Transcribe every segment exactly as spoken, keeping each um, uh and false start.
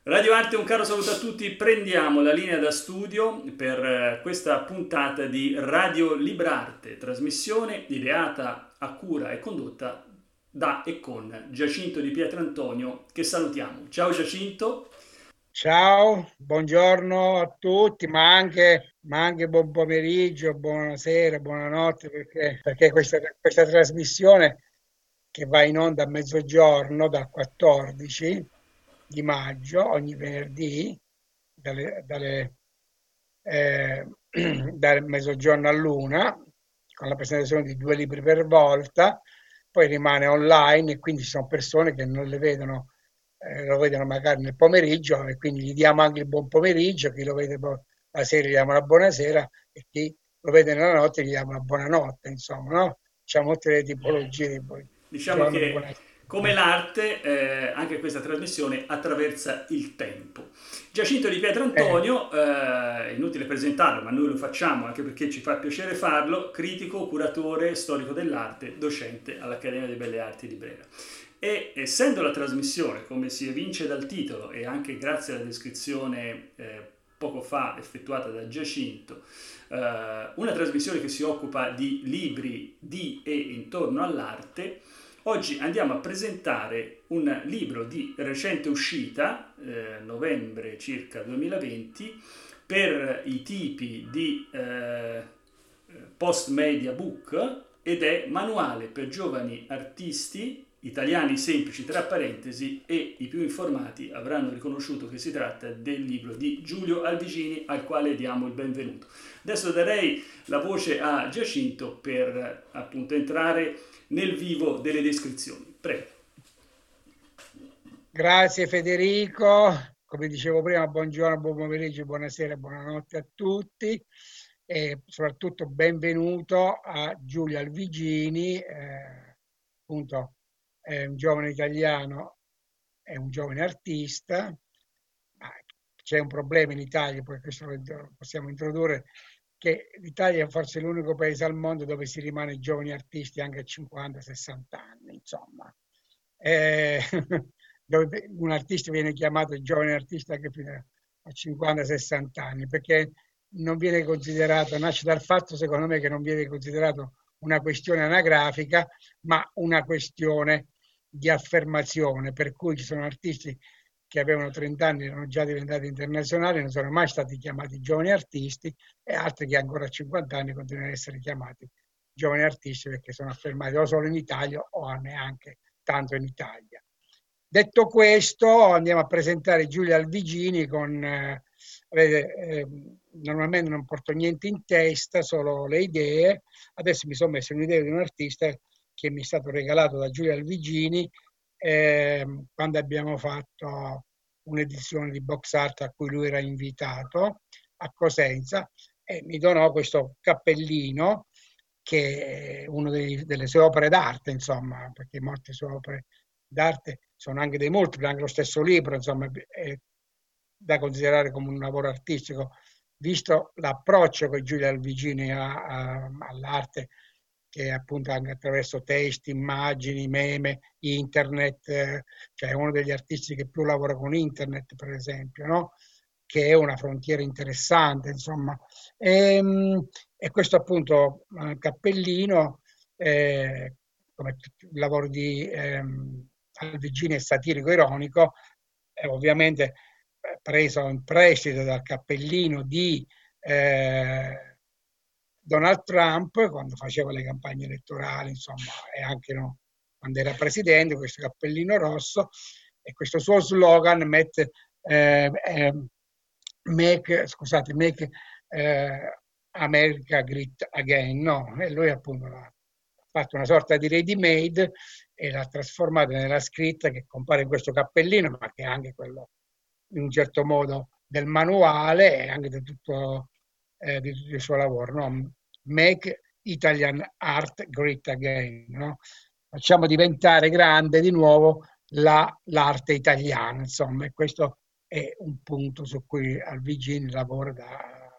Radio Arte, un caro saluto a tutti. Prendiamo la linea da studio per eh, questa puntata di Radio Librarte, trasmissione ideata a cura e condotta da e con Giacinto Di Pietrantonio, che salutiamo. Ciao Giacinto. Ciao, buongiorno a tutti, ma anche, ma anche buon pomeriggio, buonasera, buonanotte, perché, perché questa, questa trasmissione che va in onda a mezzogiorno dal quattordici di maggio, ogni venerdì, dalle, dalle, eh, dal mezzogiorno all'una, con la presentazione di due libri per volta, poi rimane online e quindi ci sono persone che non le vedono, eh, lo vedono magari nel pomeriggio e quindi gli diamo anche il buon pomeriggio, chi lo vede poi la sera gli diamo la buonasera e chi lo vede nella notte gli diamo la buonanotte, insomma, no? C'è molte le tipologie di Diciamo buongiorno, che buonasera. come l'arte, eh, anche questa trasmissione attraversa il tempo. Giacinto Di Eh, Pietrantonio, eh, inutile presentarlo, ma noi lo facciamo anche perché ci fa piacere farlo, critico, curatore, storico dell'arte, docente all'Accademia delle Belle Arti di Brera. E essendo la trasmissione, come si evince dal titolo e anche grazie alla descrizione eh, poco fa effettuata da Giacinto, eh, una trasmissione che si occupa di libri di e intorno all'arte, oggi andiamo a presentare un libro di recente uscita, eh, novembre circa duemilaventi, per i tipi di eh, post-media book ed è Manuale per giovani artisti italiani semplici tra parentesi e i più informati avranno riconosciuto che si tratta del libro di Giulio Alvigini al quale diamo il benvenuto. Adesso darei la voce a Giacinto per appunto entrare nel vivo delle descrizioni. Prego. Grazie Federico, come dicevo prima, buongiorno, buon pomeriggio, buonasera, buonanotte a tutti e soprattutto benvenuto a Giulio Alvigini, eh, appunto è un giovane italiano, è un giovane artista, ma c'è un problema in Italia, poi questo lo possiamo introdurre, che l'Italia è forse l'unico paese al mondo dove si rimane giovani artisti anche a cinquanta sessanta anni, insomma. Eh, dove un artista viene chiamato giovane artista anche fino a cinquanta sessanta anni, perché non viene considerato, nasce dal fatto secondo me che non viene considerato una questione anagrafica, ma una questione di affermazione, per cui ci sono artisti che avevano trenta anni, erano già diventati internazionali, non sono mai stati chiamati giovani artisti e altri che ancora a cinquanta anni continuano ad essere chiamati giovani artisti perché sono affermati o solo in Italia o neanche tanto in Italia. Detto questo, andiamo a presentare Giulia Alvigini con, eh, vedete, eh, normalmente non porto niente in testa, solo le idee. Adesso mi sono messo un'idea di un artista che mi è stato regalato da Giulia Alvigini eh, quando abbiamo fatto un'edizione di box art a cui lui era invitato a Cosenza e mi donò questo cappellino che è una delle sue opere d'arte, insomma, perché molte sue opere d'arte sono anche dei multipli, anche lo stesso libro, insomma, è da considerare come un lavoro artistico, visto l'approccio che Giulia Alvigini ha, ha all'arte, che appunto anche attraverso testi, immagini, meme, internet, eh, cioè è uno degli artisti che più lavora con internet, per esempio, no? Che è una frontiera interessante, insomma. E, e questo appunto eh, cappellino, eh, come il lavoro di ehm, Alvigini è satirico-ironico, è ovviamente eh, preso in prestito dal cappellino di eh, Donald Trump quando faceva le campagne elettorali, insomma, e anche no, quando era presidente, questo cappellino rosso e questo suo slogan mette, eh, eh, make, scusate, make eh, America Great Again, no? E lui appunto ha fatto una sorta di ready made e l'ha trasformata nella scritta che compare in questo cappellino, ma che è anche quello in un certo modo del manuale e anche di tutto, eh, di tutto il suo lavoro, no? Make Italian Art Great Again, no? Facciamo diventare grande di nuovo la, l'arte italiana, insomma, e questo è un punto su cui Alvigini lavora da,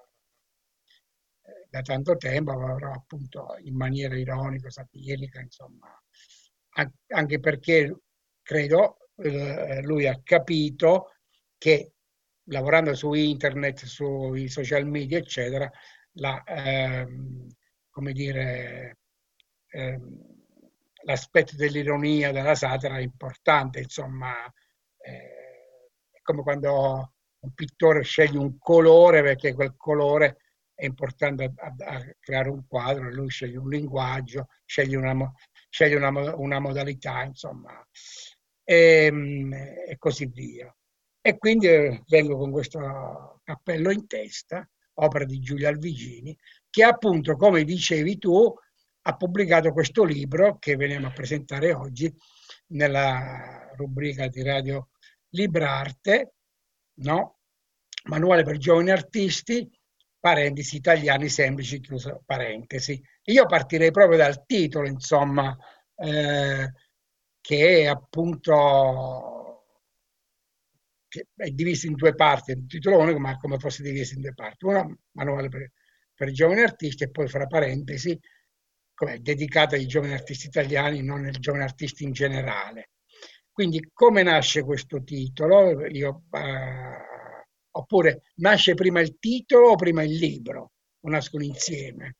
da tanto tempo, però appunto in maniera ironica, satirica, insomma, anche perché credo eh, lui ha capito che lavorando su internet, sui social media, eccetera, la, ehm, come dire, ehm, l'aspetto dell'ironia, della satira è importante, insomma, eh, è come quando un pittore sceglie un colore perché quel colore è importante a, a- a creare un quadro, e lui sceglie un linguaggio, sceglie una, mo- sceglie una, mo- una modalità, insomma, e, e così via. E quindi eh, vengo con questo cappello in testa, opera di Giulia Alvigini, che appunto, come dicevi tu, ha pubblicato questo libro che veniamo a presentare oggi nella rubrica di Radio Librarte, no? Manuale per giovani artisti, parentesi, italiani semplici, chiuso parentesi. Io partirei proprio dal titolo, insomma, eh, che è appunto che è diviso in due parti, è un titolo unico, ma come fosse diviso in due parti. Una, manuale per, per i giovani artisti, e poi, fra parentesi, come, dedicato ai giovani artisti italiani, non ai giovani artisti in generale. Quindi, come nasce questo titolo? Io, eh, oppure nasce prima il titolo o prima il libro? O nascono insieme?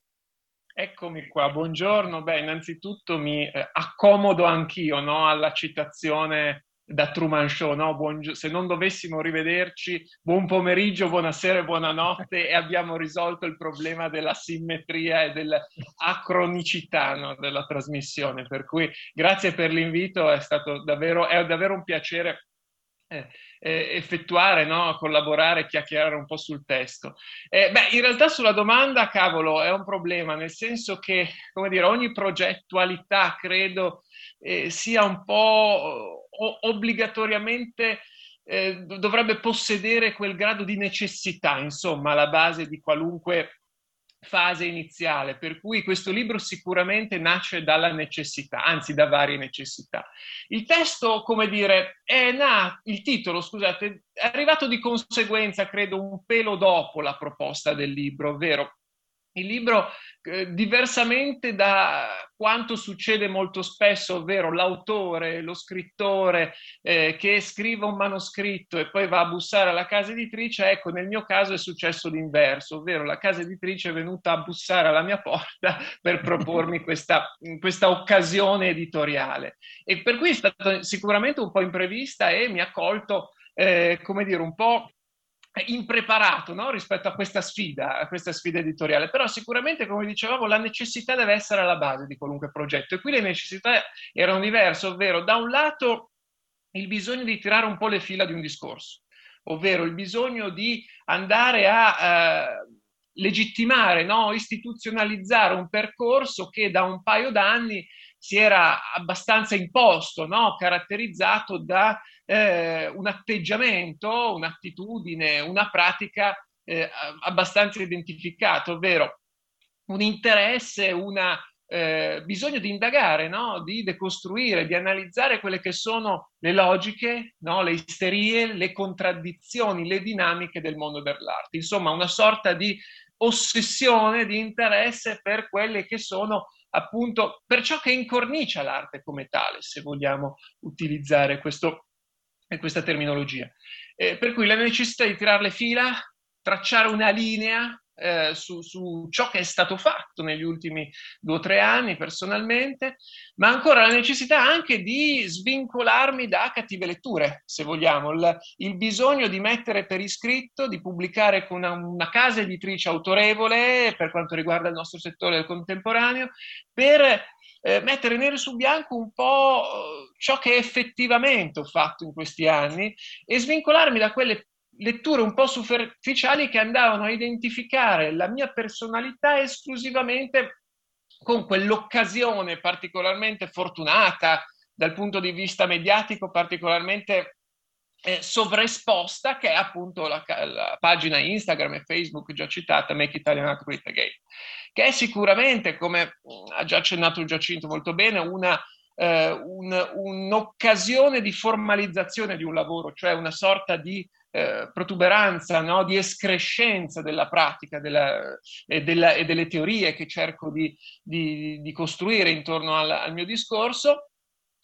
Eccomi qua, buongiorno. Beh, innanzitutto mi eh, accomodo anch'io, no, alla citazione da Truman Show, no? Buongio- se non dovessimo rivederci, buon pomeriggio, buonasera e buonanotte, e abbiamo risolto il problema della simmetria e dell'acronicità, no, della trasmissione. Per cui grazie per l'invito, è stato davvero, è davvero un piacere eh, eh, effettuare, no? Collaborare, chiacchierare un po' sul testo. Eh, beh, in realtà sulla domanda, cavolo, è un problema, nel senso che, come dire, ogni progettualità credo eh, sia un po' o- obbligatoriamente eh, dovrebbe possedere quel grado di necessità, insomma, alla base di qualunque fase iniziale, per cui questo libro sicuramente nasce dalla necessità, anzi da varie necessità. Il testo, come dire, è nato, il titolo, scusate, è arrivato di conseguenza, credo, un pelo dopo la proposta del libro, ovvero il libro, eh, diversamente da quanto succede molto spesso, ovvero l'autore, lo scrittore eh, che scrive un manoscritto e poi va a bussare alla casa editrice, ecco, nel mio caso è successo l'inverso, ovvero la casa editrice è venuta a bussare alla mia porta per propormi questa, questa occasione editoriale. E per cui è stato sicuramente un po' imprevista e mi ha colto, eh, come dire, un po' impreparato, no? Rispetto a questa sfida, a questa sfida editoriale, però sicuramente, come dicevamo, la necessità deve essere alla base di qualunque progetto, e qui le necessità erano diverse, ovvero da un lato il bisogno di tirare un po' le fila di un discorso, ovvero il bisogno di andare a eh, legittimare, no? Istituzionalizzare un percorso che da un paio d'anni si era abbastanza imposto, no? Caratterizzato da eh, un atteggiamento, un'attitudine, una pratica eh, abbastanza identificata, ovvero un interesse, una eh, bisogno di indagare, no? Di decostruire, di analizzare quelle che sono le logiche, no? Le isterie, le contraddizioni, le dinamiche del mondo dell'arte. Insomma, una sorta di ossessione, di interesse per quelle che sono appunto per ciò che incornicia l'arte come tale, se vogliamo utilizzare questo, questa terminologia. Eh, per cui la necessità di tirare le fila, tracciare una linea eh, su, su ciò che è stato fatto negli ultimi due o tre anni personalmente, ma ancora la necessità anche di svincolarmi da cattive letture, se vogliamo, il, il bisogno di mettere per iscritto, di pubblicare con una, una casa editrice autorevole per quanto riguarda il nostro settore del contemporaneo, per eh, mettere nero su bianco un po' ciò che effettivamente ho fatto in questi anni e svincolarmi da quelle letture un po' superficiali che andavano a identificare la mia personalità esclusivamente con quell'occasione particolarmente fortunata dal punto di vista mediatico, particolarmente eh, sovraesposta, che è appunto la, la pagina Instagram e Facebook già citata, Make Italian Art Great Again, che è sicuramente, come ha già accennato Giacinto molto bene, una eh, un, un'occasione di formalizzazione di un lavoro, cioè una sorta di eh, protuberanza, no? Di escrescenza della pratica della, e, della, e, delle teorie che cerco di, di, di costruire intorno al, al mio discorso.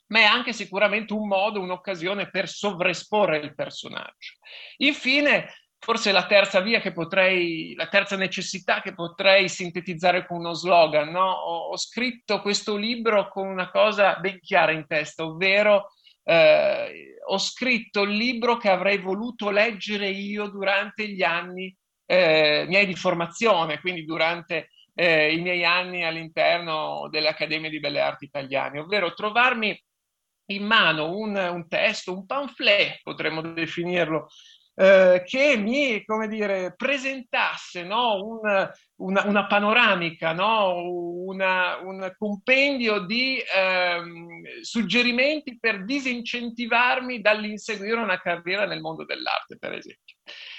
ma è anche sicuramente un modo, un'occasione per sovraesporre il personaggio. Infine, forse la terza via che potrei, la terza necessità che potrei sintetizzare con uno slogan, no? Ho, ho scritto questo libro con una cosa ben chiara in testa, ovvero eh, ho scritto il libro che avrei voluto leggere io durante gli anni eh, miei di formazione, quindi durante eh, i miei anni all'interno dell'Accademia di Belle Arti Italiane, ovvero trovarmi in mano un, un testo, un pamphlet, potremmo definirlo, eh, che mi, come dire, presentasse, no? un, una, una, panoramica, no? una, un compendio di ehm, suggerimenti per disincentivarmi dall'inseguire una carriera nel mondo dell'arte, per esempio.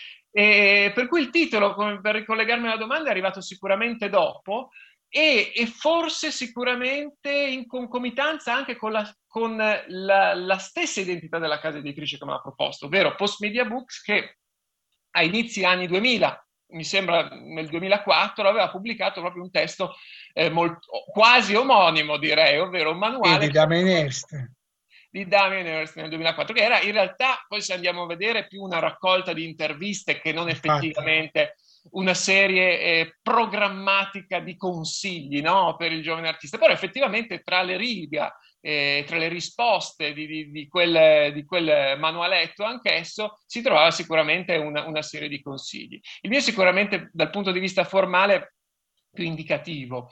E per cui il titolo, per ricollegarmi alla domanda, è arrivato sicuramente dopo, e, e forse sicuramente in concomitanza anche con, la, con la, la stessa identità della casa editrice che me l'ha proposto, ovvero Post Media Books, che a inizi anni duemila, mi sembra nel duemilaquattro, aveva pubblicato proprio un testo eh, molto, quasi omonimo, direi, ovvero un manuale di Damien Hirst. di Damien Hirst nel duemilaquattro, che era in realtà, poi se andiamo a vedere, più una raccolta di interviste che non effettivamente una serie eh, programmatica di consigli, no? Per il giovane artista. Però effettivamente tra le righe, eh, tra le risposte di, di, di, quel, di quel manualetto anch'esso, si trovava sicuramente una, una serie di consigli. Il mio sicuramente dal punto di vista formale più indicativo.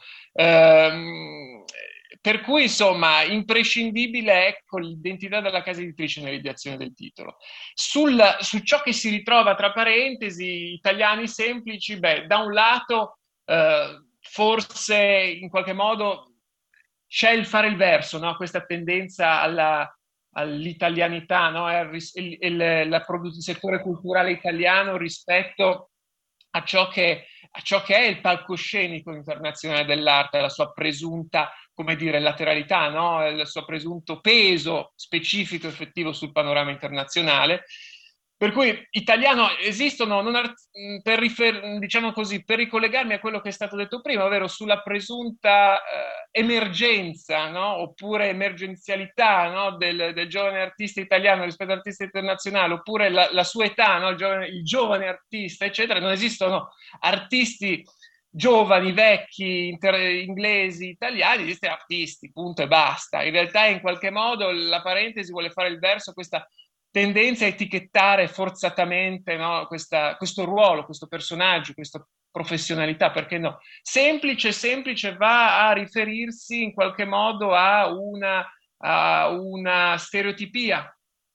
Ehm, per cui, insomma, imprescindibile ecco l'identità della casa editrice nell'ideazione del titolo. Sul, su ciò che si ritrova tra parentesi, italiani semplici, beh, da un lato, eh, forse in qualche modo c'è il fare il verso, no? Questa tendenza alla, all'italianità, no? il, il, il, la, il settore culturale italiano rispetto a ciò che, a ciò che è il palcoscenico internazionale dell'arte, la sua presunta, come dire, lateralità, no? Il suo presunto peso specifico effettivo sul panorama internazionale. Per cui italiano esistono, non art- per, rifer- diciamo così, per ricollegarmi a quello che è stato detto prima, ovvero sulla presunta eh, emergenza, no? Oppure emergenzialità, no? del, del giovane artista italiano rispetto all'artista internazionale, oppure la, la sua età, no? il, giovane, il giovane artista, eccetera. Non esistono artisti giovani, vecchi, inter- inglesi, italiani, esistono artisti, punto e basta. In realtà in qualche modo la parentesi vuole fare il verso a questa tendenza a etichettare forzatamente, no, questa, questo ruolo, questo personaggio, questa professionalità, perché no? Semplice, semplice va a riferirsi in qualche modo a una, a una stereotipia,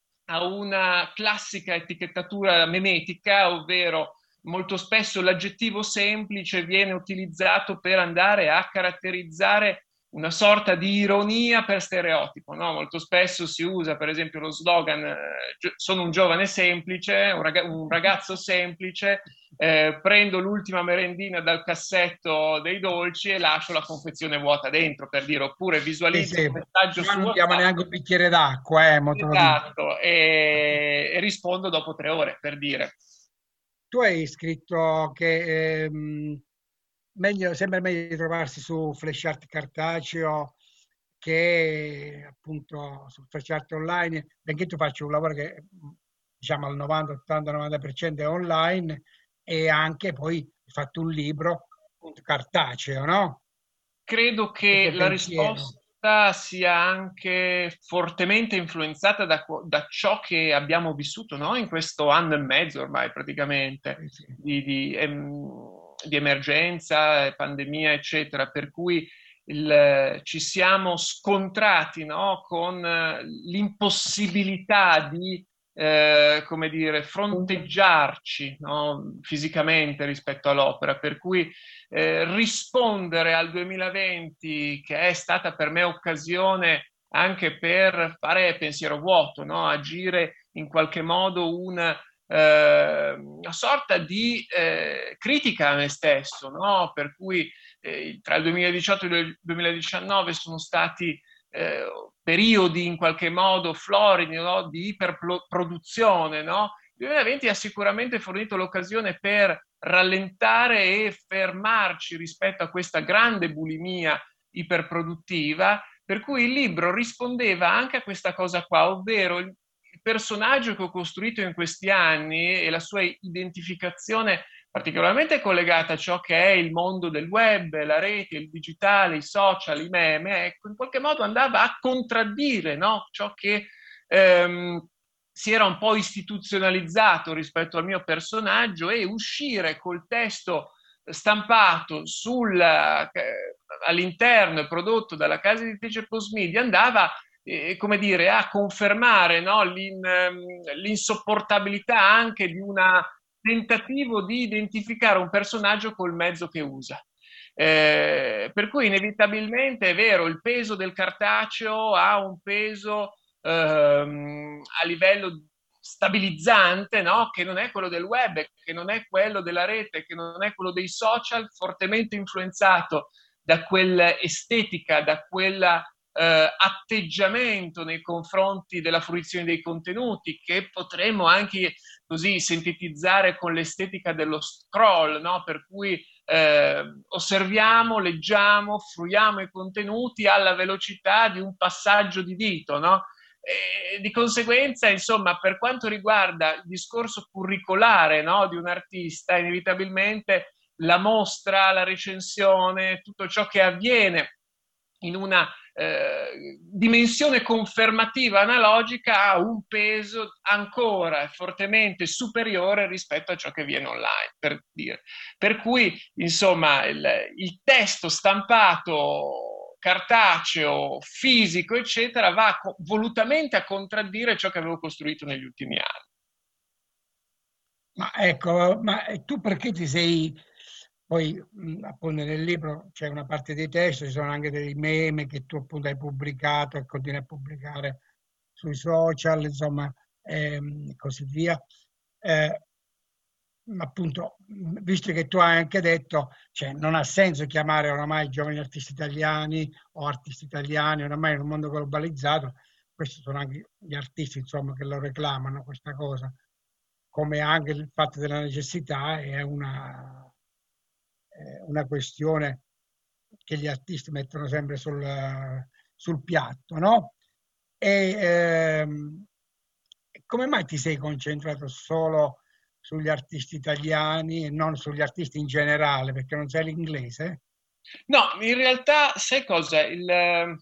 a una classica etichettatura memetica, ovvero molto spesso l'aggettivo semplice viene utilizzato per andare a caratterizzare una sorta di ironia per stereotipo, no? Molto spesso si usa per esempio lo slogan eh, sono un giovane semplice, un, rag- un ragazzo semplice, eh, prendo l'ultima merendina dal cassetto dei dolci e lascio la confezione vuota dentro, per dire, oppure visualizzo sì, sì. un messaggio su non WhatsApp. diamo neanche un bicchiere d'acqua, eh, esatto, e, e rispondo dopo tre ore, per dire. Tu hai scritto che ehm, meglio, sembra meglio trovarsi su Flashart cartaceo che appunto su Flashart online, benché tu faccia un lavoro che diciamo al novanta, ottanta, novanta per cento è online, e anche poi hai fatto un libro appunto, cartaceo, no? Credo che la pensiero. risposta sia anche fortemente influenzata da, da ciò che abbiamo vissuto, no? In questo anno e mezzo ormai praticamente Sì, sì. di, di, em, di emergenza, pandemia, eccetera, per cui il, ci siamo scontrati, no? Con eh, l'impossibilità di eh, come dire, fronteggiarci, no? Fisicamente rispetto all'opera, per cui eh, rispondere al duemilaventi, che è stata per me occasione anche per fare pensiero vuoto, no? Agire in qualche modo una, eh, una sorta di eh, critica a me stesso, no? Per cui eh, tra il duemiladiciotto e il duemiladiciannove sono stati eh, periodi in qualche modo floridi, no? Di iperproduzione, no? Il duemilaventi ha sicuramente fornito l'occasione per rallentare e fermarci rispetto a questa grande bulimia iperproduttiva, Per cui il libro rispondeva anche a questa cosa qua, ovvero il, il personaggio che ho costruito in questi anni e la sua identificazione particolarmente collegata a ciò che è il mondo del web, la rete, il digitale, i social, i meme, ecco, in qualche modo andava a contraddire, no? Ciò che ehm, si era un po' istituzionalizzato rispetto al mio personaggio, e uscire col testo stampato sul, eh, all'interno e prodotto dalla casa editrice Postmedia andava eh, come dire, a confermare, no, l'in, ehm, l'insopportabilità anche di un tentativo di identificare un personaggio col mezzo che usa. Eh, per cui inevitabilmente è vero, il peso del cartaceo ha un peso ehm, a livello stabilizzante, no? Che non è quello del web, che non è quello della rete, che non è quello dei social, fortemente influenzato da quell'estetica, da quella eh, atteggiamento nei confronti della fruizione dei contenuti, che potremmo anche così sintetizzare con l'estetica dello scroll, no? Per cui eh, osserviamo, leggiamo, fruiamo i contenuti alla velocità di un passaggio di dito, no? E di conseguenza, insomma, per quanto riguarda il discorso curricolare, no, di un artista, inevitabilmente la mostra, la recensione, tutto ciò che avviene in una eh, dimensione confermativa analogica ha un peso ancora fortemente superiore rispetto a ciò che viene online, per dire. Per cui, insomma, il, il testo stampato, cartaceo, fisico, eccetera, va volutamente a contraddire ciò che avevo costruito negli ultimi anni. Ma ecco, ma tu perché ti sei... Poi appunto nel libro c'è una parte dei testi, ci sono anche dei meme che tu appunto hai pubblicato e continui a pubblicare sui social, insomma, ehm, e così via. Eh, appunto, visto che tu hai anche detto, cioè, non ha senso chiamare oramai giovani artisti italiani o artisti italiani, oramai in un mondo globalizzato, questi sono anche gli artisti, insomma, che lo reclamano questa cosa, come anche il fatto della necessità è una una questione che gli artisti mettono sempre sul, sul piatto, no? E ehm, come mai ti sei concentrato solo sugli artisti italiani e non sugli artisti in generale? Perché non sai l'inglese? No, in realtà sai cosa? Il, eh,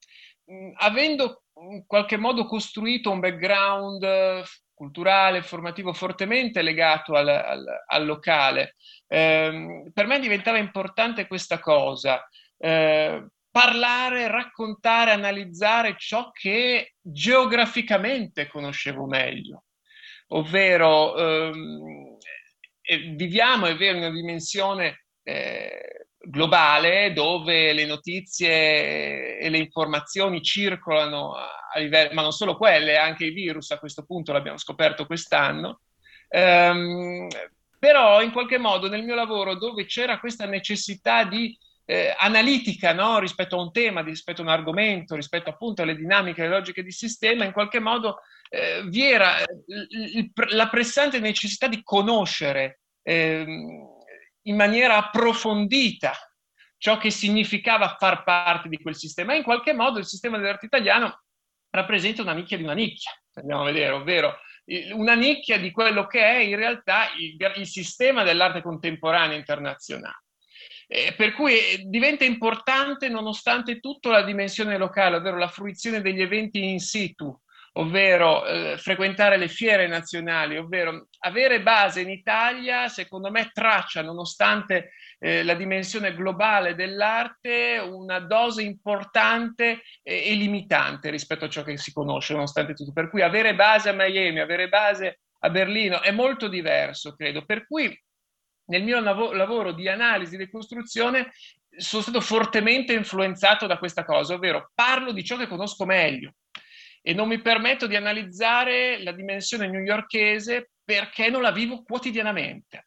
avendo in qualche modo costruito un background eh, culturale, formativo fortemente legato al, al, al locale, eh, per me diventava importante questa cosa, eh, parlare, raccontare, analizzare ciò che geograficamente conoscevo meglio, ovvero ehm, viviamo, è vero, in una dimensione eh, globale dove le notizie e le informazioni circolano a livello, ma non solo quelle, anche i virus a questo punto l'abbiamo scoperto quest'anno. Um, però in qualche modo nel mio lavoro, dove c'era questa necessità di eh, analitica, no? Rispetto a un tema, rispetto a un argomento, rispetto appunto alle dinamiche, alle logiche di sistema, in qualche modo eh, vi era il, il, la pressante necessità di conoscere eh, in maniera approfondita ciò che significava far parte di quel sistema. E in qualche modo il sistema dell'arte italiano rappresenta una nicchia di una nicchia, andiamo a vedere, ovvero una nicchia di quello che è in realtà il, il sistema dell'arte contemporanea internazionale. Eh, per cui diventa importante nonostante tutto la dimensione locale, ovvero la fruizione degli eventi in situ, ovvero eh, frequentare le fiere nazionali, ovvero avere base in Italia, secondo me traccia, nonostante eh, la dimensione globale dell'arte, una dose importante e, e limitante rispetto a ciò che si conosce, nonostante tutto. Per cui avere base a Miami, avere base a Berlino è molto diverso, credo. Per cui nel mio lav- lavoro di analisi e di costruzione sono stato fortemente influenzato da questa cosa, ovvero parlo di ciò che conosco meglio e non mi permetto di analizzare la dimensione newyorkese perché non la vivo quotidianamente.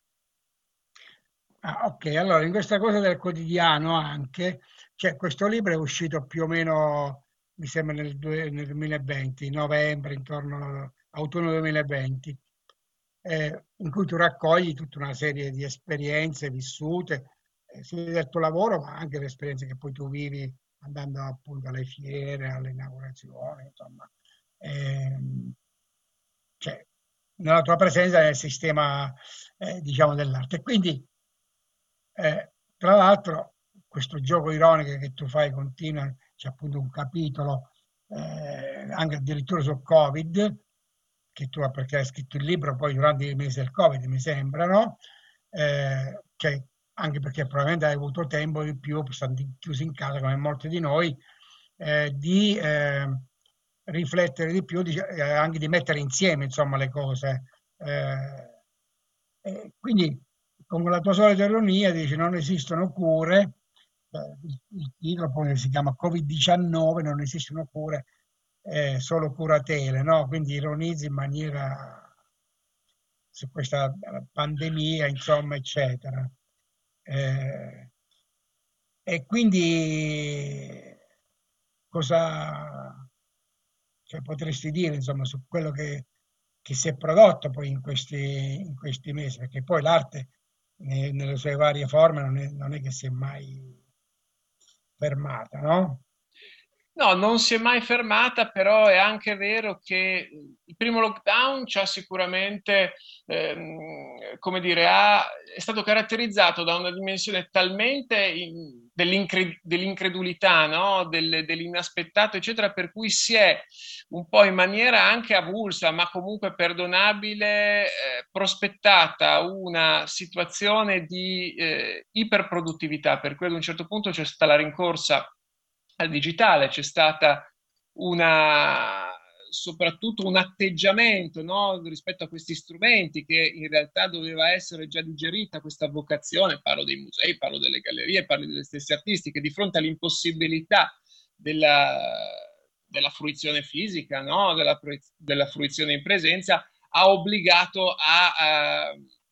Ah, ok, allora in questa cosa del quotidiano anche, cioè questo libro è uscito più o meno, mi sembra nel, due- nel duemilaventi, novembre, intorno all'autunno duemilaventi, eh, in cui tu raccogli tutta una serie di esperienze vissute, eh, sia del tuo lavoro, ma anche le esperienze che poi tu vivi andando appunto alle fiere, alle inaugurazioni, insomma, ehm, cioè, nella tua presenza nel sistema, eh, diciamo, dell'arte. Quindi, eh, tra l'altro, questo gioco ironico che tu fai continua, c'è appunto un capitolo eh, anche addirittura sul Covid, che tu perché hai scritto il libro poi durante i mesi del Covid, mi sembra, no? Eh, cioè, anche perché probabilmente hai avuto tempo di più, stando chiusi in casa come molti di noi, eh, di eh, riflettere di più, di, eh, anche di mettere insieme insomma le cose. Eh, e quindi, con la tua solita ironia, dici non esistono cure, eh, il, il titolo poi si chiama Covid diciannove, non esistono cure, eh, solo curatele, no? Quindi ironizzi in maniera su questa pandemia, insomma, eccetera. Eh, e quindi cosa cioè, potresti dire, insomma, su quello che, che si è prodotto poi in questi, in questi mesi? Perché poi l'arte, ne- nelle sue varie forme, non è, non è che si è mai fermata, no? No, non si è mai fermata, però è anche vero che il primo lockdown ci ha sicuramente, ehm, come dire, ha- è stato caratterizzato da una dimensione talmente in- dell'incre- dell'incredulità, no? Del- dell'inaspettato, eccetera, per cui si è un po' in maniera anche avulsa, ma comunque perdonabile, eh, prospettata una situazione di eh, iperproduttività, per cui ad un certo punto c'è stata la rincorsa al digitale, c'è stata una, soprattutto un atteggiamento, no, rispetto a questi strumenti che in realtà doveva essere già digerita questa vocazione, parlo dei musei, parlo delle gallerie, parlo degli stessi artisti, che di fronte all'impossibilità della, della fruizione fisica, no, della, della fruizione in presenza, ha obbligato a, a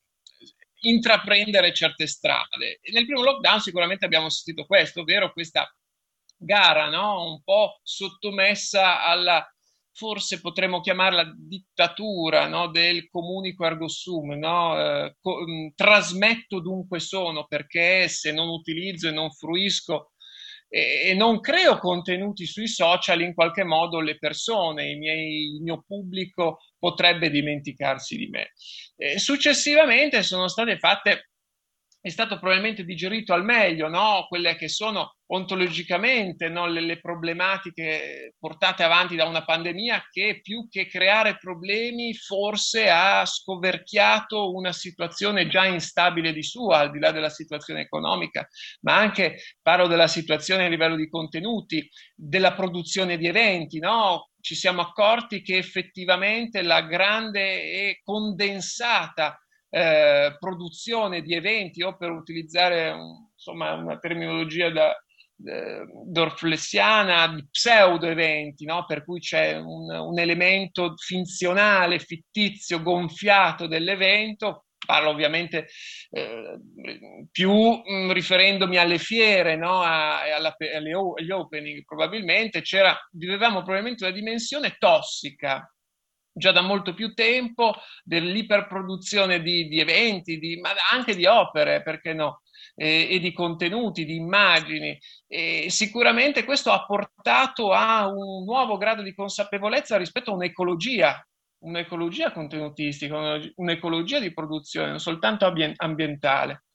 intraprendere certe strade. E nel primo lockdown sicuramente abbiamo assistito questo, ovvero questa gara, no? Un po' sottomessa alla, forse potremmo chiamarla dittatura, no? Del comunico ergo sum, no? Eh, co- mh, trasmetto dunque sono, perché se non utilizzo e non fruisco e, e non creo contenuti sui social, in qualche modo le persone, i miei, il mio pubblico potrebbe dimenticarsi di me. Eh, successivamente sono state fatte, è stato probabilmente digerito al meglio, no? Quelle che sono ontologicamente, no? le, le problematiche portate avanti da una pandemia che più che creare problemi forse ha scoverchiato una situazione già instabile di sua, al di là della situazione economica, ma anche parlo della situazione a livello di contenuti, della produzione di eventi, no? Ci siamo accorti che effettivamente la grande e condensata eh, produzione di eventi, o per utilizzare un, insomma, una terminologia da, eh, dorflessiana, di pseudo eventi, no? Per cui c'è un, un elemento finzionale, fittizio, gonfiato dell'evento. Parlo ovviamente eh, più mh, riferendomi alle fiere, no? A, alla, alle, agli opening. Probabilmente c'era, vivevamo probabilmente una dimensione tossica già da molto più tempo dell'iperproduzione di, di eventi, di, ma anche di opere, perché no? E, e di contenuti, di immagini. E sicuramente questo ha portato a un nuovo grado di consapevolezza rispetto a un'ecologia, un'ecologia contenutistica, un'ecologia di produzione, non soltanto ambientale.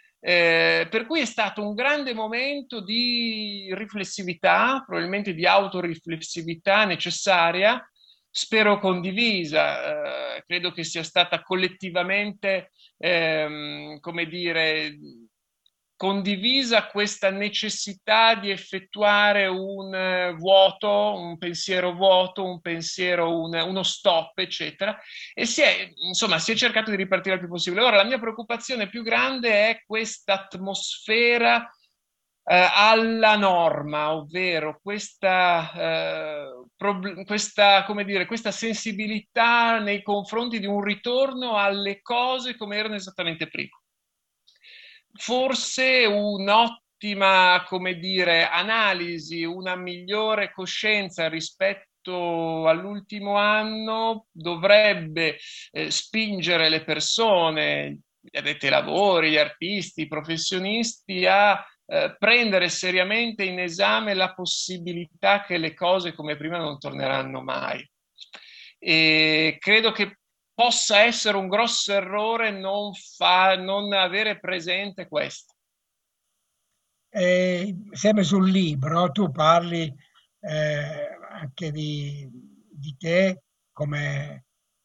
Eh, per cui è stato un grande momento di riflessività, probabilmente di autoriflessività necessaria, spero condivisa, eh, credo che sia stata collettivamente, ehm, come dire, condivisa questa necessità di effettuare un eh, vuoto, un pensiero vuoto, un pensiero, un, uno stop, eccetera, e si è, insomma, si è cercato di ripartire il più possibile. Ora, la mia preoccupazione più grande è questa atmosfera eh, alla norma, ovvero questa, eh, prob- questa, come dire, questa sensibilità nei confronti di un ritorno alle cose come erano esattamente prima. Forse un'ottima, come dire, analisi, una migliore coscienza rispetto all'ultimo anno dovrebbe eh, spingere le persone, gli addetti ai lavori, gli artisti, i professionisti a eh, prendere seriamente in esame la possibilità che le cose come prima non torneranno mai. E credo che possa essere un grosso errore non, fa, non avere presente questo. Eh, sempre sul libro, tu parli eh, anche di, di te come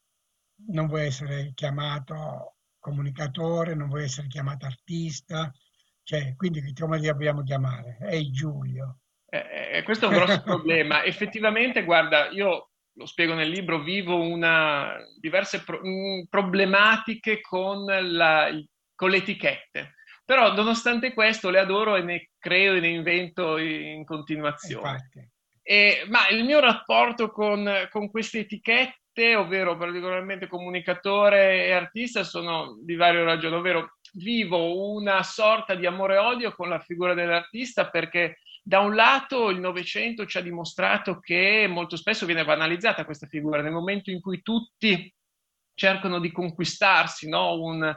non vuoi essere chiamato comunicatore, non vuoi essere chiamato artista, cioè, quindi come ti dobbiamo chiamare? Ehi Giulio. Eh, eh, questo è un grosso problema. Effettivamente, guarda, io lo spiego nel libro, vivo una, diverse pro- mh, problematiche con, la- con le etichette. Però, nonostante questo, le adoro e ne creo e ne invento in continuazione. Infatti, E, ma il mio rapporto con, con queste etichette, ovvero particolarmente comunicatore e artista, sono di varie ragioni, ovvero vivo una sorta di amore e odio con la figura dell'artista perché da un lato il Novecento ci ha dimostrato che molto spesso viene banalizzata questa figura, nel momento in cui tutti cercano di conquistarsi, no? Un,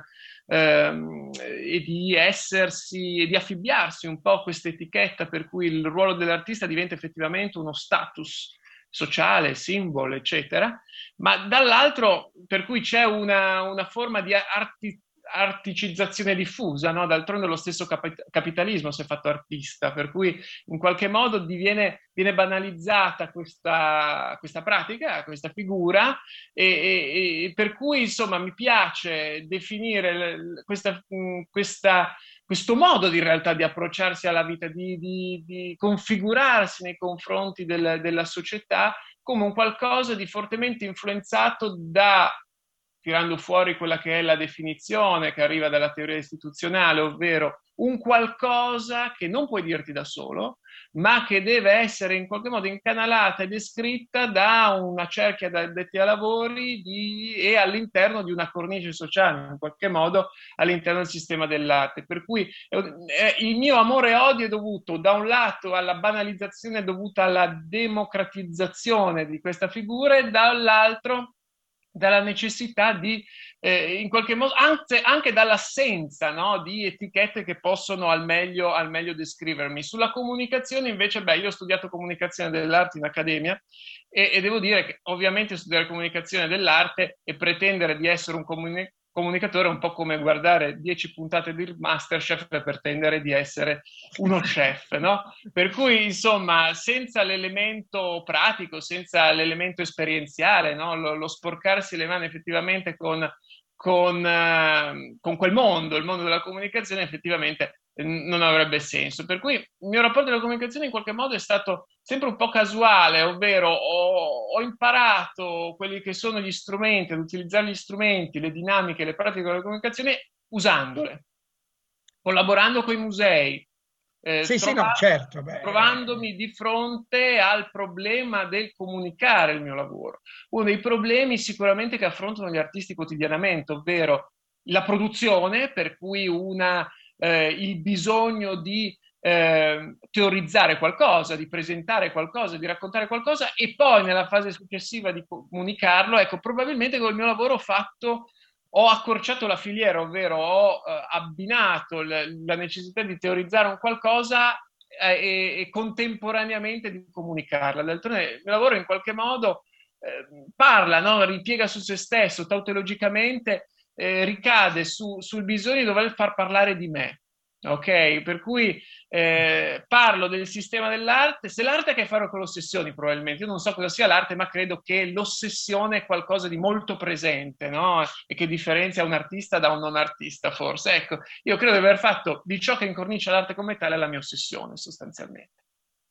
ehm, e di essersi e di affibbiarsi un po' a questa etichetta per cui il ruolo dell'artista diventa effettivamente uno status sociale, simbolo, eccetera, ma dall'altro per cui c'è una, una forma di arti- articizzazione diffusa, no? D'altronde lo stesso cap- capitalismo si è fatto artista, per cui in qualche modo diviene, viene banalizzata questa, questa pratica, questa figura, e, e, e per cui insomma mi piace definire questa, questa, questo modo di realtà di approcciarsi alla vita, di, di, di configurarsi nei confronti del, della società come un qualcosa di fortemente influenzato da, tirando fuori quella che è la definizione che arriva dalla teoria istituzionale, ovvero un qualcosa che non puoi dirti da solo, ma che deve essere in qualche modo incanalata e descritta da una cerchia di addetti ai lavori di, e all'interno di una cornice sociale, in qualche modo all'interno del sistema dell'arte. Per cui eh, il mio amore e odio è dovuto da un lato alla banalizzazione dovuta alla democratizzazione di questa figura e dall'altro dalla necessità di, eh, in qualche modo, anzi, anche dall'assenza, no, di etichette che possono al meglio, al meglio descrivermi. Sulla comunicazione invece, beh, io ho studiato comunicazione dell'arte in accademia e, e devo dire che ovviamente studiare comunicazione dell'arte e pretendere di essere un comuni- comunicatore è un po' come guardare dieci puntate di Masterchef per pretendere di essere uno chef, no? Per cui, insomma, senza l'elemento pratico, senza l'elemento esperienziale, no? Lo, lo sporcarsi le mani effettivamente con, con, eh, con quel mondo, il mondo della comunicazione, effettivamente eh, non avrebbe senso. Per cui il mio rapporto della comunicazione in qualche modo è stato sempre un po' casuale, ovvero ho, ho imparato quelli che sono gli strumenti, ad utilizzare gli strumenti, le dinamiche, le pratiche della comunicazione usandole, collaborando con i musei, eh, sì, sì, no, trova- certo, beh, trovandomi di fronte al problema del comunicare il mio lavoro. Uno dei problemi sicuramente che affrontano gli artisti quotidianamente, ovvero la produzione, per cui una, eh, il bisogno di eh, teorizzare qualcosa, di presentare qualcosa, di raccontare qualcosa e poi nella fase successiva di comunicarlo. Ecco, probabilmente con il mio lavoro ho fatto ho accorciato la filiera, ovvero ho eh, abbinato l- la necessità di teorizzare un qualcosa eh, e, e contemporaneamente di comunicarla. D'altronde il mio lavoro in qualche modo eh, parla, no? Ripiega su se stesso, tautologicamente eh, ricade su, sul bisogno di dover far parlare di me. Ok, per cui eh, parlo del sistema dell'arte. Se l'arte ha a che fare con l'ossessione, probabilmente, io non so cosa sia l'arte, ma credo che l'ossessione è qualcosa di molto presente, no? E che differenzia un artista da un non artista, forse. Ecco, io credo di aver fatto di ciò che incornicia l'arte come tale la mia ossessione, sostanzialmente.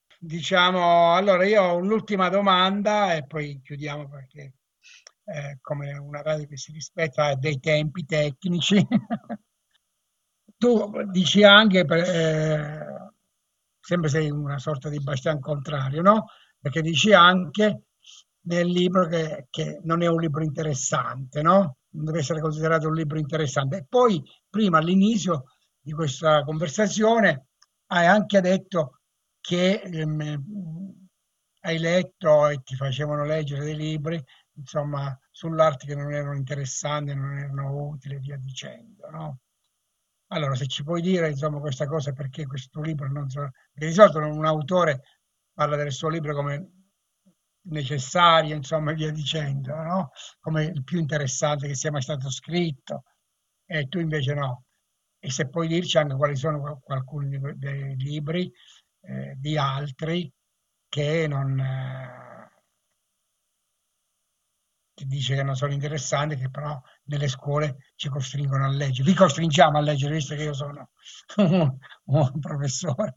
diciamo, allora io ho un'ultima domanda e poi chiudiamo perché eh, come una radio che si rispetta ha dei tempi tecnici. Tu dici anche, per, eh, sempre sei una sorta di bastian contrario, no? Perché dici anche nel libro che, che non è un libro interessante, no? Non deve essere considerato un libro interessante. E poi, prima all'inizio di questa conversazione, hai anche detto che ehm, hai letto e ti facevano leggere dei libri, insomma, sull'arte che non erano interessanti, non erano utili e via dicendo, no? Allora, se ci puoi dire, insomma, questa cosa, perché questo libro non so, perché di solito un autore parla del suo libro come necessario, insomma, e via dicendo, no? Come il più interessante che sia mai stato scritto, e tu invece no. E se puoi dirci anche quali sono qual- alcuni di que- dei libri eh, di altri che non eh, ti dice che non sono interessanti, che però nelle scuole ci costringono a leggere. Vi costringiamo a leggere, visto che io sono un, un professore.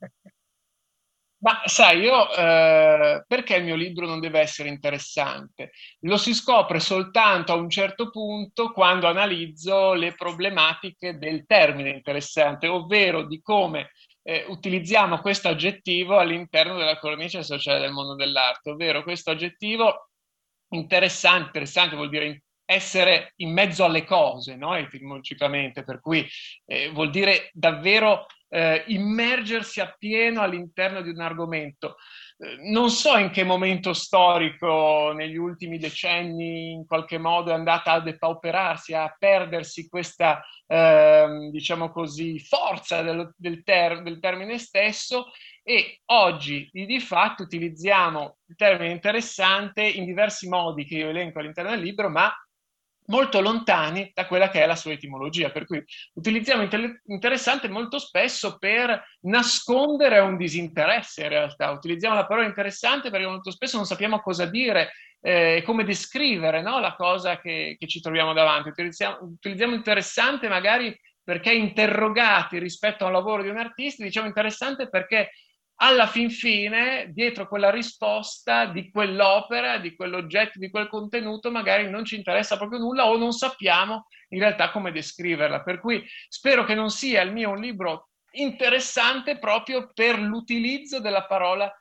Ma sai, io eh, perché il mio libro non deve essere interessante? Lo si scopre soltanto a un certo punto quando analizzo le problematiche del termine interessante, ovvero di come eh, utilizziamo questo aggettivo all'interno della cornice sociale del mondo dell'arte, ovvero questo aggettivo interessante, interessante vuol dire essere in mezzo alle cose, no? Etimologicamente, per cui eh, vuol dire davvero eh, immergersi appieno all'interno di un argomento. Eh, non so in che momento storico negli ultimi decenni in qualche modo è andata a depauperarsi, a perdersi questa, eh, diciamo così, forza del, del, ter- del termine stesso, e oggi di fatto utilizziamo il termine interessante in diversi modi che io elenco all'interno del libro, ma molto lontani da quella che è la sua etimologia, per cui utilizziamo interessante molto spesso per nascondere un disinteresse in realtà, utilizziamo la parola interessante perché molto spesso non sappiamo cosa dire e eh, come descrivere, no? La cosa che, che, ci troviamo davanti, utilizziamo, utilizziamo interessante magari perché interrogati rispetto a un lavoro di un artista, diciamo interessante perché alla fin fine, dietro quella risposta di quell'opera, di quell'oggetto, di quel contenuto, magari non ci interessa proprio nulla o non sappiamo in realtà come descriverla. Per cui spero che non sia il mio un libro interessante proprio per l'utilizzo della parola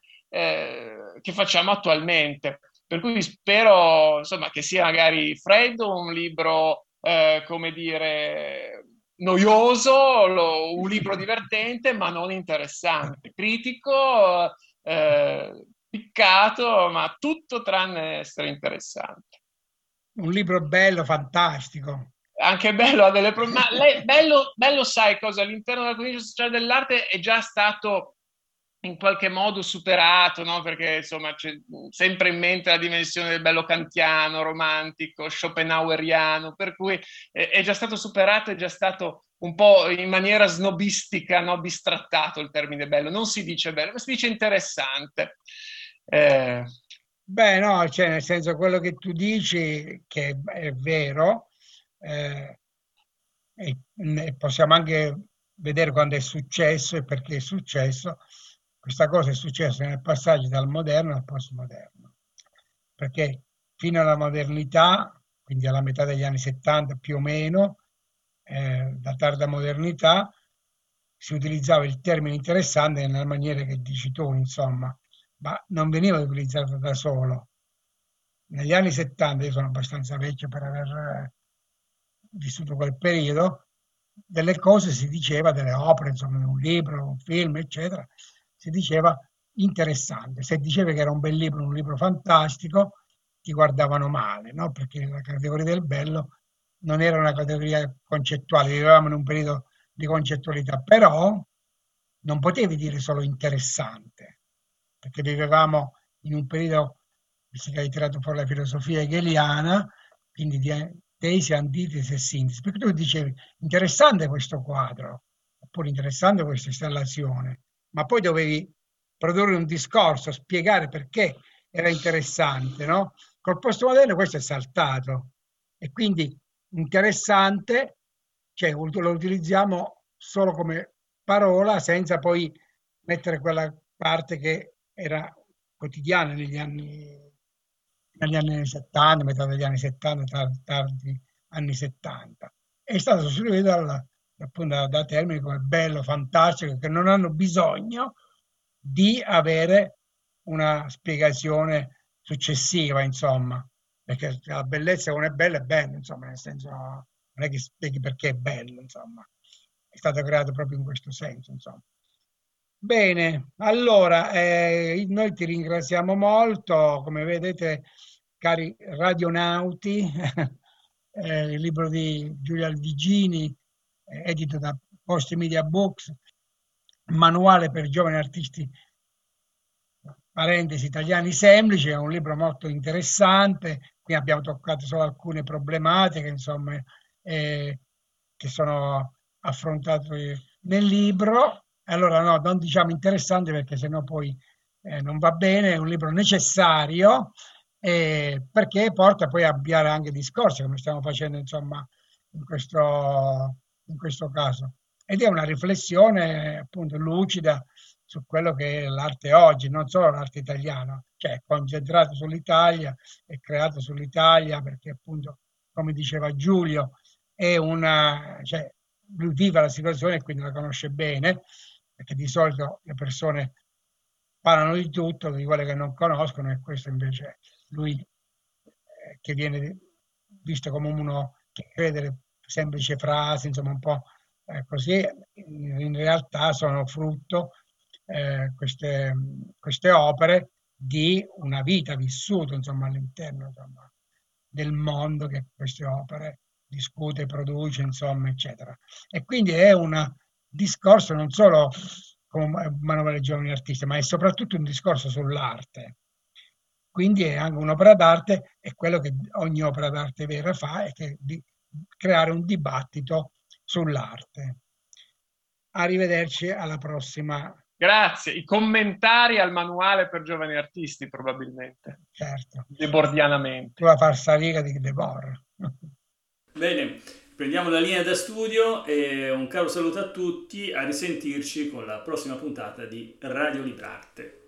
eh, che facciamo attualmente. Per cui spero, insomma, che sia magari freddo, un libro, eh, come dire, noioso, lo, un libro divertente ma non interessante, critico, eh, piccato, ma tutto tranne essere interessante. Un libro bello, fantastico. Anche bello, ha delle pro- ma lei, bello, bello, sai cosa? All'interno della cornice sociale dell'arte è già stato in qualche modo superato, no? Perché insomma c'è sempre in mente la dimensione del bello kantiano, romantico, schopenhaueriano, per cui è, è già stato superato, è già stato un po' in maniera snobistica, no? Bistrattato il termine bello, non si dice bello, ma si dice interessante. Eh, Beh, no, cioè, nel senso quello che tu dici, che è vero, eh, e, e possiamo anche vedere quando è successo e perché è successo. Questa cosa è successa nel passaggio dal moderno al postmoderno, perché fino alla modernità, quindi alla metà degli anni settanta più o meno, eh, la tarda modernità, si utilizzava il termine interessante nella maniera che dici tu, insomma, ma non veniva utilizzato da solo. Negli anni settanta, io sono abbastanza vecchio per aver eh, vissuto quel periodo, delle cose si diceva, delle opere, insomma, un libro, un film, eccetera, si diceva interessante. Se dicevi che era un bel libro, un libro fantastico, ti guardavano male, no? Perché la categoria del bello non era una categoria concettuale, vivevamo in un periodo di concettualità, però non potevi dire solo interessante, perché vivevamo in un periodo, visto che hai tirato fuori la filosofia hegeliana, quindi di tesi, antitesi e sintesi, perché tu dicevi interessante questo quadro, oppure interessante questa installazione, ma poi dovevi produrre un discorso, spiegare perché era interessante, no? Col postmoderno questo è saltato e quindi interessante, cioè lo utilizziamo solo come parola senza poi mettere quella parte che era quotidiana negli anni, negli anni settanta, metà degli anni settanta, tardi, tardi anni settanta. È stato sostituito dal, appunto da, da termini come bello, fantastico, che non hanno bisogno di avere una spiegazione successiva, insomma, perché la bellezza non è bella è bella, insomma, nel senso non è che spieghi perché è bello, insomma, è stato creato proprio in questo senso, insomma. Bene, allora eh, noi ti ringraziamo molto, come vedete, cari radionauti, eh, il libro di Giulia Alvigini, eh, edito da Post Media Books, Manuale per giovani artisti, parentesi, italiani semplici, è un libro molto interessante. Qui abbiamo toccato solo alcune problematiche, insomma, eh, che sono affrontate nel libro. Allora, no, non diciamo interessante perché sennò poi eh, non va bene, è un libro necessario eh, perché porta poi a avviare anche discorsi, come stiamo facendo, insomma, in questo, in questo caso. Ed è una riflessione appunto lucida su quello che è l'arte oggi, non solo l'arte italiana, cioè è concentrato sull'Italia, è creato sull'Italia perché appunto, come diceva Giulio, è una, cioè, lui vive la situazione e quindi la conosce bene, perché di solito le persone parlano di tutto, di quelle che non conoscono, e questo invece lui, eh, che viene visto come uno che crede semplici frasi, insomma un po' eh, così, in, in realtà sono frutto eh, queste, queste opere di una vita vissuta, insomma, all'interno, insomma, del mondo che queste opere discute, produce, insomma, eccetera. E quindi è un discorso non solo come Manuale Giovani Artisti, ma è soprattutto un discorso sull'arte. Quindi è anche un'opera d'arte, e quello che ogni opera d'arte vera fa è che di creare un dibattito sull'arte. Arrivederci, alla prossima. Grazie. I commentari al manuale per giovani artisti, probabilmente. Certo. Debordianamente. La falsariga di Debord. Bene, prendiamo la linea da studio e un caro saluto a tutti, a risentirci con la prossima puntata di Radio Librarte.